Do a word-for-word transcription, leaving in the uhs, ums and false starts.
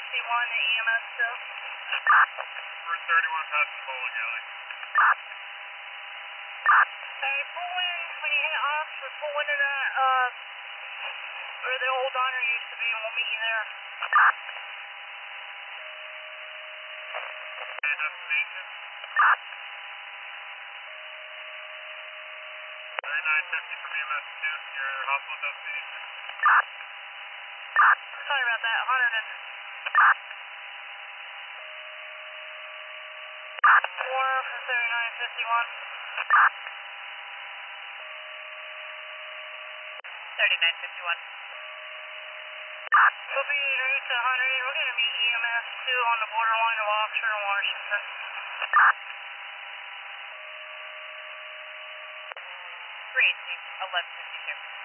fifty-one to E M S still. We're thirty-one past the bowling alley. Hey, pull in, when you hit Oxford, pull into that, uh, where the old diner used to be, and we'll meet you there. Okay, destination? thirty-nine fifty from E M S two, your hospital destination. Sorry about that, one hundred and... Four for thirty-nine fifty-one. thirty-nine fifty-one. We'll be en route to one hundred, and we're going to meet E M S two on the borderline of Oxford and Washington. Three, eleven fifty-two.